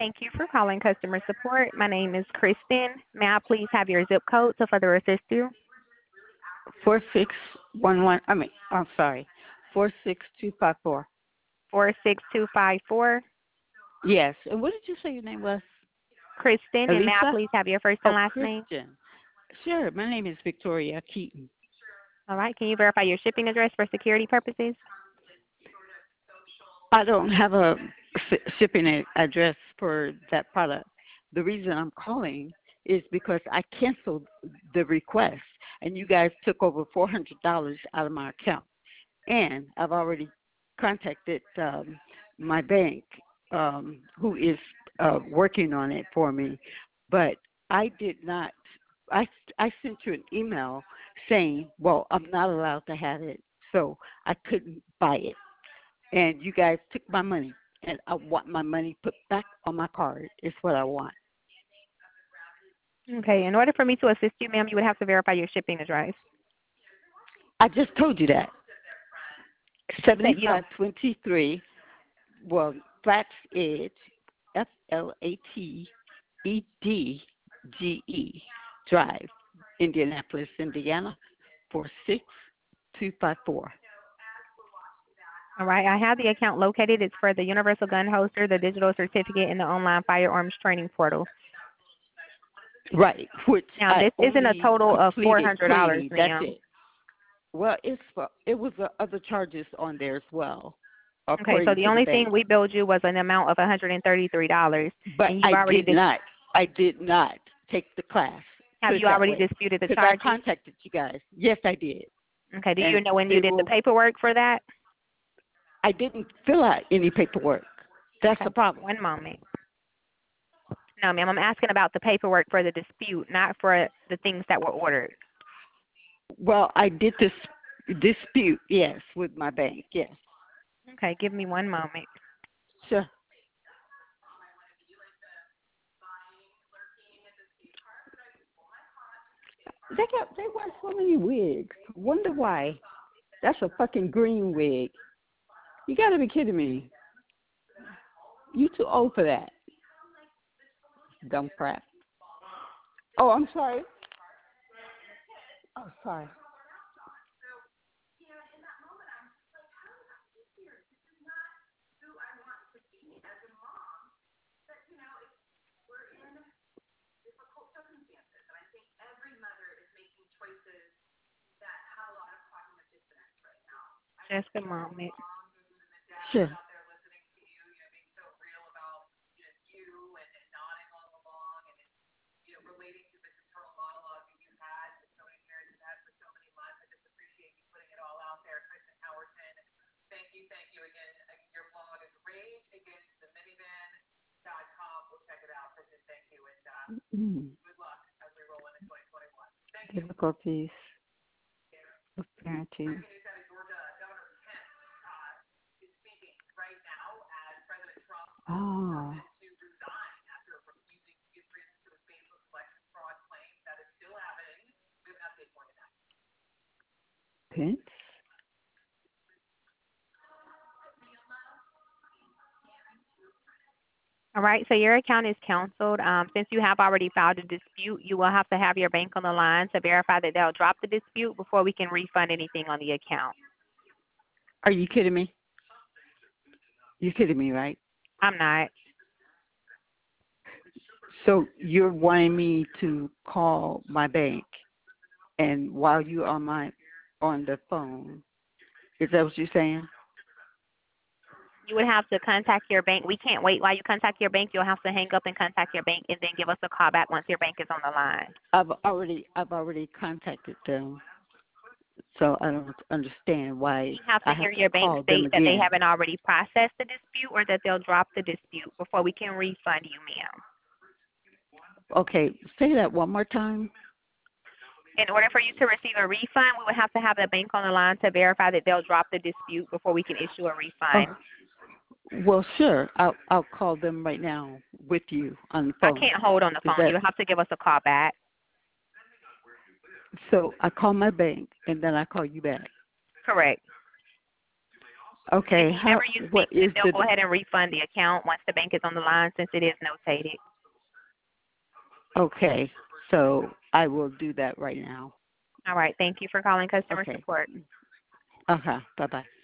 Thank you for calling customer support. My name is Kristen. May I please have your zip code to further assist you? 4611, I'm sorry, 46254. 46254. Yes. And what did you say your name was? Kristen, and may I Elisa? please have your first and Oh, last name? Christian. Sure. My name is Victoria Keaton. All right. Can you verify your shipping address for security purposes? I don't have a shipping address for that product. The reason I'm calling is because I canceled the request, and you guys took over $400 out of my account. And I've already contacted my bank, who is working on it for me. But I did not. I sent you an email saying, well, I'm not allowed to have it, so I couldn't buy it. And you guys took my money, and I want my money put back on my card is what I want. Okay. In order for me to assist you, ma'am, you would have to verify your shipping address. I just told you that. You said you don't. 7523, well, Flats Edge, FLATEDGE Drive, Indianapolis, Indiana, 46254. All right. I have the account located. It's for the Universal Gun Holster, the digital certificate, and the online firearms training portal. Right, which Now, I this isn't a only total of completed $400, training. That's ma'am. it. Well, it was other charges on there as well, Okay, so according the to the only thing bank. we billed you was an amount of $133, But and you've already I did not take the class. have Put it you that already way, disputed the because I charges? contacted you guys. Yes, I did, Okay, do you and know when you they did the will. paperwork for that? I didn't fill out any paperwork. That's Okay, the problem. one moment. No, ma'am, I'm asking about the paperwork for the dispute, not for the things that were ordered. Well, I did this dispute, yes, with my bank. Yes, Okay, give me one moment. sure. They wear so many wigs. Wonder why? That's a fucking green wig. You got to be kidding me. You too old for that. Dumb crap. Oh, I'm sorry. Oh, sorry. Just a moment. Sure. Mm. Difficulties of parenting. Oh. Pence? All right, so your account is canceled. Since you have already filed a dispute, you will have to have your bank on the line to verify that they'll drop the dispute before we can refund anything on the account. Are you kidding me? You're kidding me, right? I'm not. So you're wanting me to call my bank, and while you're on the phone, is that what you're saying? You would have to contact your bank. We can't wait while you contact your bank. You'll have to hang up and contact your bank and then give us a call back once your bank is on the line. I've already contacted them, so I don't understand why We have to I hear have to your bank call them state that they again. haven't already processed the dispute or that they'll drop the dispute before we can refund you, ma'am. Okay, say that one more time. In order for you to receive a refund, we would have to have the bank on the line to verify that they'll drop the dispute before we can issue a Oh, refund. well, sure. I'll call them right now with you on the I phone. can't hold on the Is phone. that You'll have to give us a call back. so? I call my bank and then I call you back. Correct. Okay. Whenever you What speak to is them, they'll go ahead and refund the account once the bank is on the line since it is notated. Okay. So I will do that right now. All right. Thank you for calling customer Okay. support. Okay. Bye-bye.